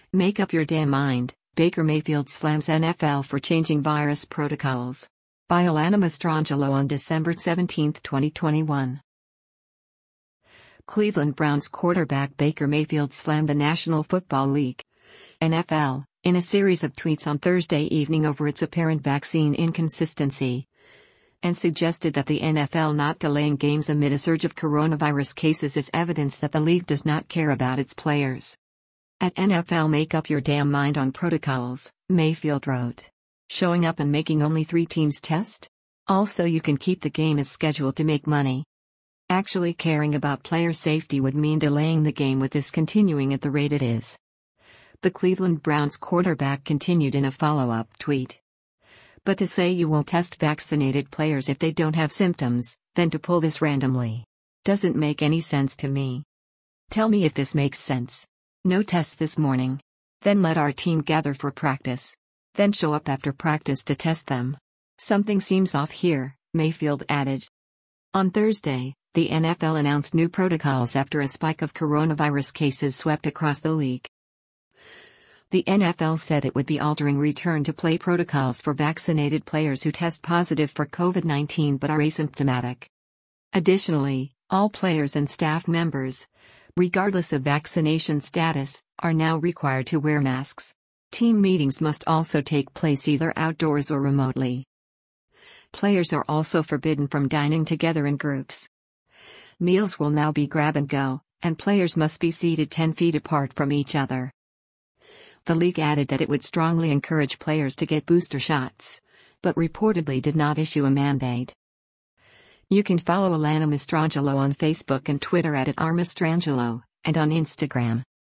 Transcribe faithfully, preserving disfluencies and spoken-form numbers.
Make up your damn mind, Baker Mayfield slams N F L for changing virus protocols. By Alana Mastrangelo on December seventeenth, twenty twenty-one. Cleveland Browns quarterback Baker Mayfield slammed the National Football League, N F L, in a series of tweets on Thursday evening over its apparent vaccine inconsistency, and suggested that the N F L not delaying games amid a surge of coronavirus cases is evidence that the league does not care about its players. At N F L, make up your damn mind on protocols, Mayfield wrote. Showing up and making only three teams test? Also, you can keep the game as scheduled to make money. Actually caring about player safety would mean delaying the game with this continuing at the rate it is. The Cleveland Browns quarterback continued in a follow-up tweet. But to say you won't test vaccinated players if they don't have symptoms, then to pull this randomly, doesn't make any sense to me. Tell me if this makes sense. No tests this morning. Then let our team gather for practice. Then show up after practice to test them. Something seems off here, Mayfield added. On Thursday, the N F L announced new protocols after a spike of coronavirus cases swept across the league. The N F L said it would be altering return-to-play protocols for vaccinated players who test positive for COVID nineteen but are asymptomatic. Additionally, all players and staff members, regardless of vaccination status, are now required to wear masks. Team meetings must also take place either outdoors or remotely. Players are also forbidden from dining together in groups. Meals will now be grab and go, and players must be seated ten feet apart from each other. The league added that it would strongly encourage players to get booster shots, but reportedly did not issue a mandate. You can follow Alana Mastrangelo on Facebook and Twitter at, at r mastrangelo, and on Instagram.